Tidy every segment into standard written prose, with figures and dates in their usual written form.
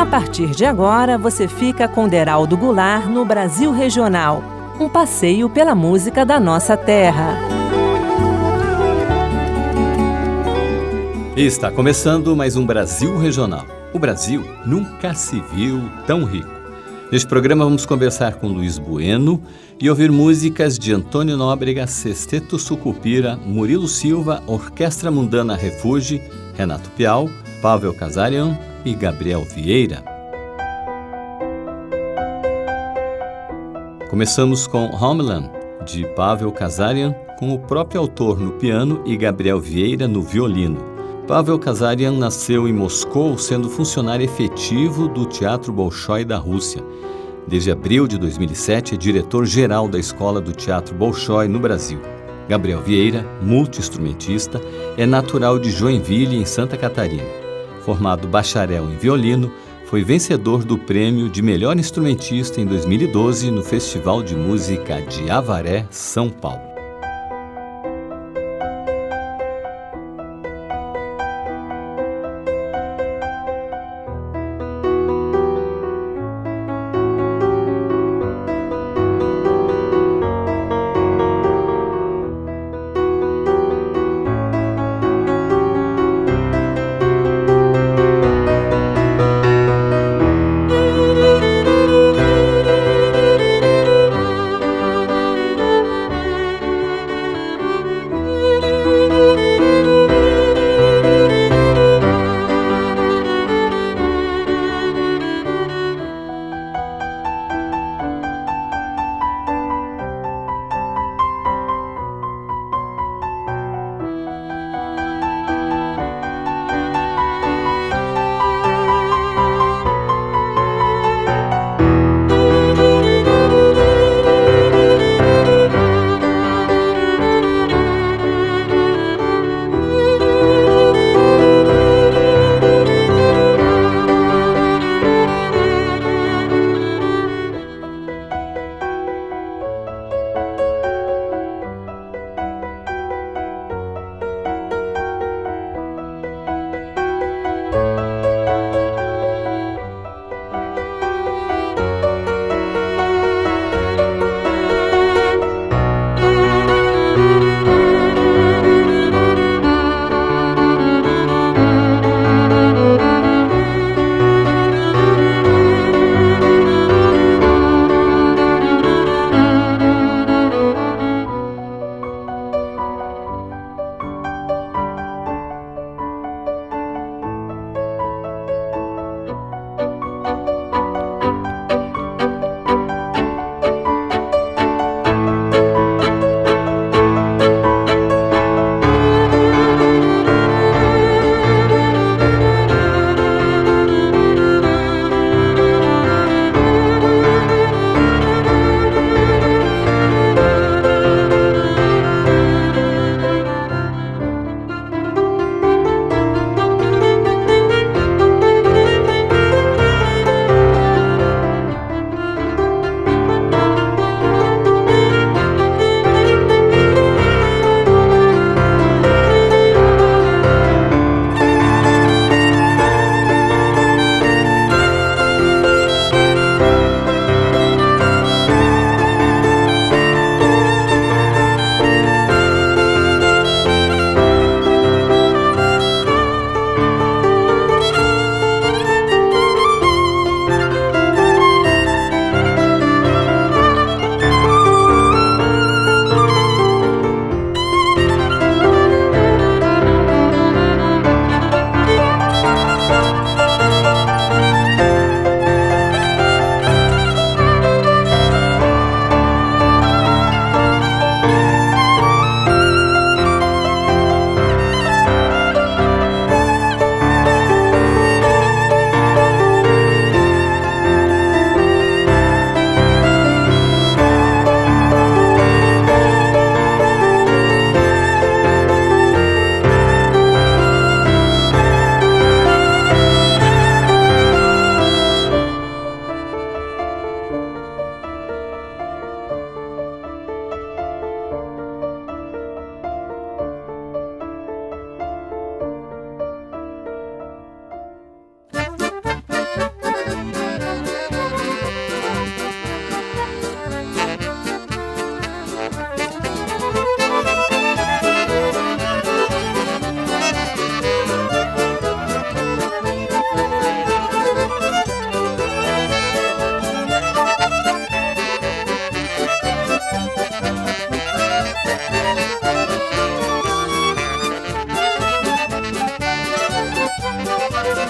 A partir de agora, você fica com Deraldo Goulart no Brasil Regional, um passeio pela música da nossa terra. Está começando mais um Brasil Regional. O Brasil nunca se viu tão rico. Neste programa vamos conversar com Luiz Bueno e ouvir músicas de Antônio Nóbrega, Sexteto Sucupira, Murilo Silva, Orquestra Mundana Refuge, Renato Piau, Pavel Kazarian e Gabriel Vieira. Começamos com Homeland, de Pavel Kazarian, com o próprio autor no piano e Gabriel Vieira no violino. Pavel Kazarian nasceu em Moscou, sendo funcionário efetivo do Teatro Bolshoi da Rússia. Desde abril de 2007 é diretor-geral da Escola do Teatro Bolshoi no Brasil. Gabriel Vieira, multi-instrumentista, é natural de Joinville, em Santa Catarina. Formado bacharel em violino, foi vencedor do prêmio de melhor instrumentista em 2012 no Festival de Música de Avaré, São Paulo.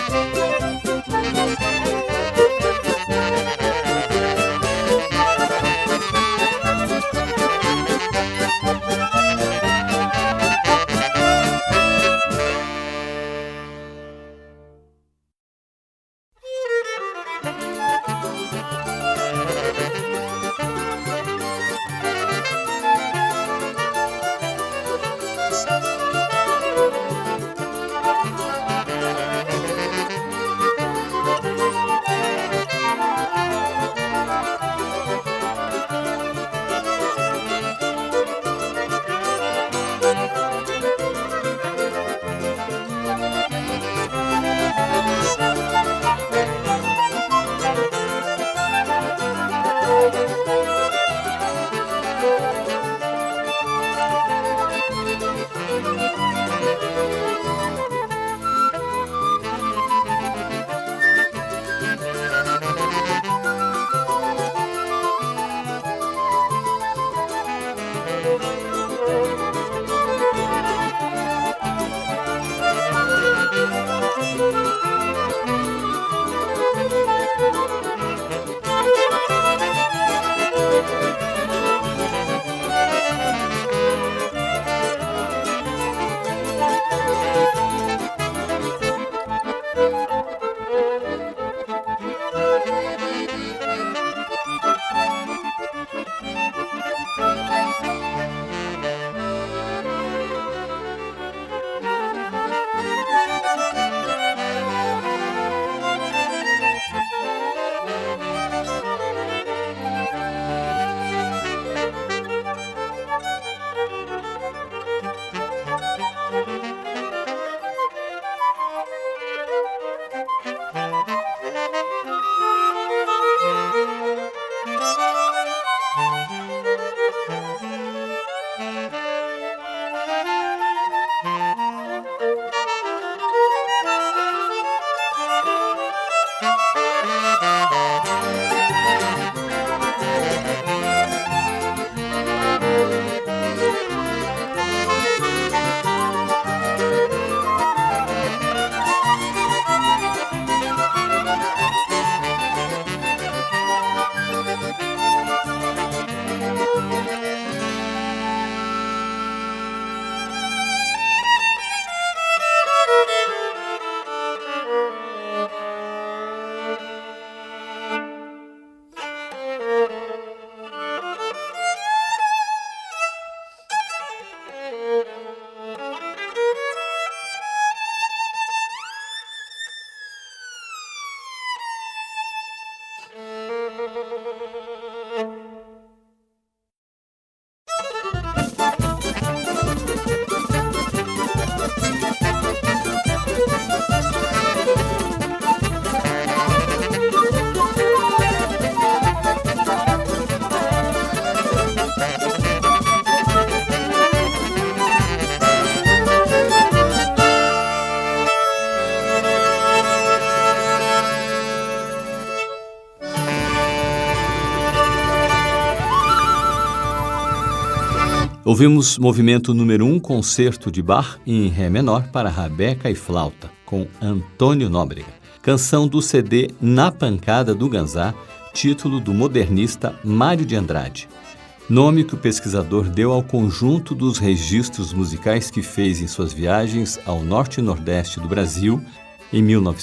Ouvimos movimento número 1, concerto de Bach em Ré menor para rabeca e flauta, com Antônio Nóbrega. Canção do CD Na Pancada do Ganzá, título do modernista Mário de Andrade. Nome que o pesquisador deu ao conjunto dos registros musicais que fez em suas viagens ao norte e nordeste do Brasil em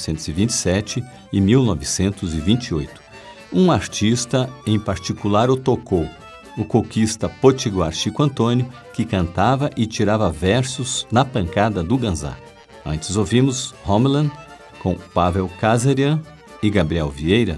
1927 e 1928. Um artista em particular o tocou, o coquista potiguar Chico Antônio, que cantava e tirava versos na pancada do ganzá. Antes ouvimos Homeland, com Pavel Kazarian e Gabriel Vieira.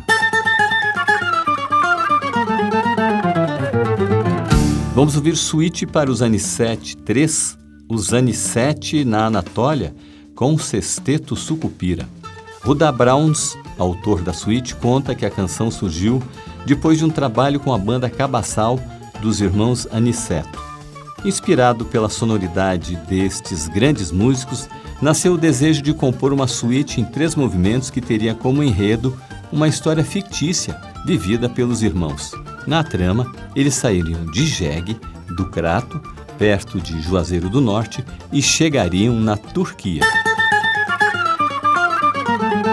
Vamos ouvir suíte para os Zanisete 3, os Zanisete na Anatólia, com Sesteto Sucupira. Ruda Browns, autor da suíte, conta que a canção surgiu depois de um trabalho com a banda Cabaçal dos irmãos Aniceto. Inspirado pela sonoridade destes grandes músicos, nasceu o desejo de compor uma suíte em 3 movimentos que teria como enredo uma história fictícia vivida pelos irmãos. Na trama, eles sairiam de Jegue, do Crato, perto de Juazeiro do Norte, e chegariam na Turquia.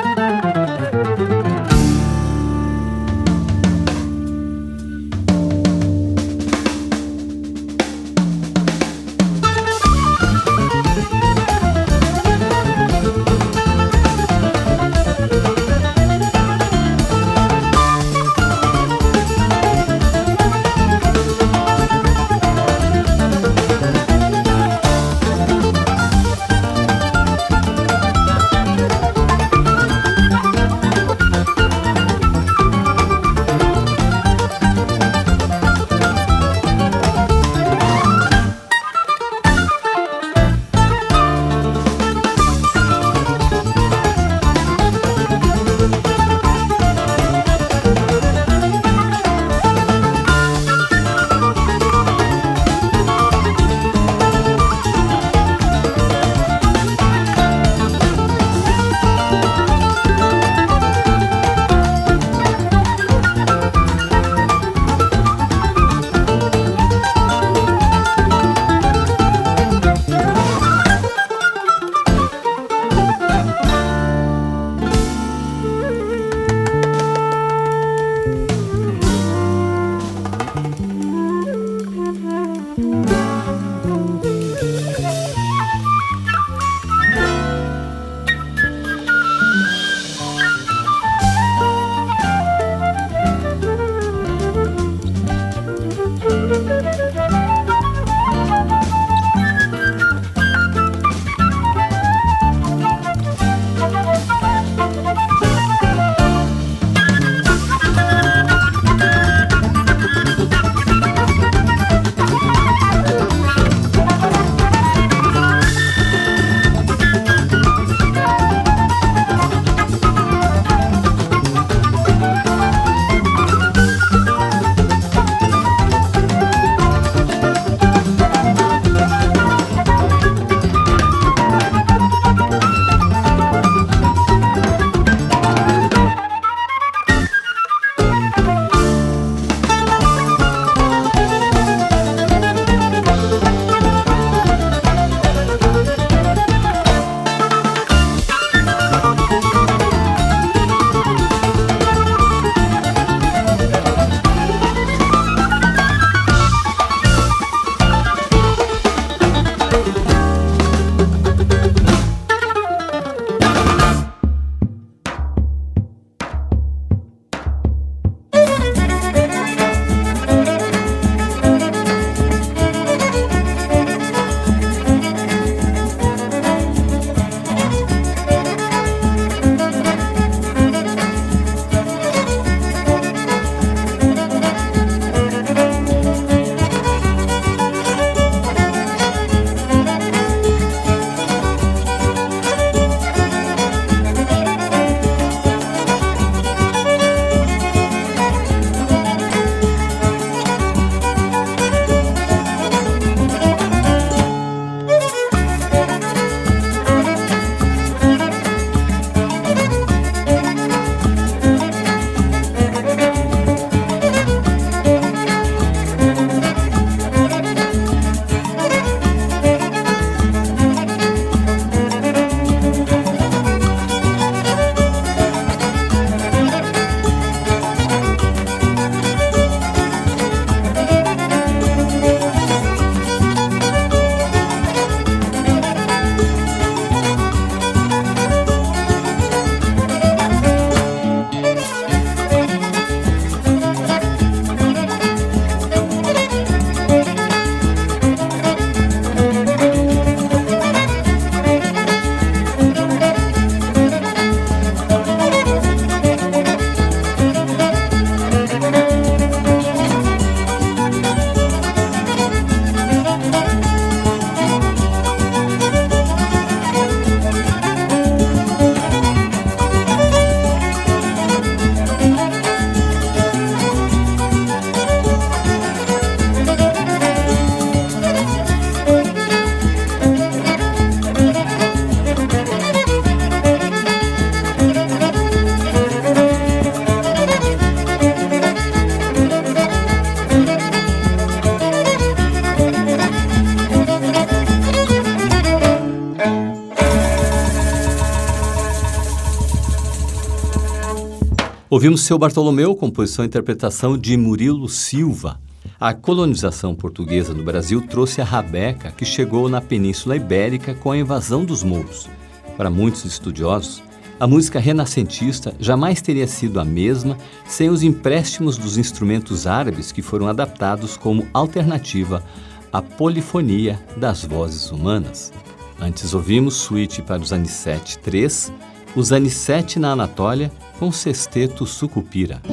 Ouvimos Seu Bartolomeu, composição e interpretação de Murilo Silva. A colonização portuguesa no Brasil trouxe a rabeca, que chegou na Península Ibérica com a invasão dos mouros. Para muitos estudiosos, a música renascentista jamais teria sido a mesma sem os empréstimos dos instrumentos árabes que foram adaptados como alternativa à polifonia das vozes humanas. Antes ouvimos Suíte para os Anicete III, os Anicete na Anatólia, com Sexteto Sucupira.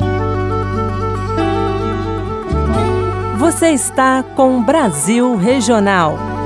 Você está com Brasil Regional.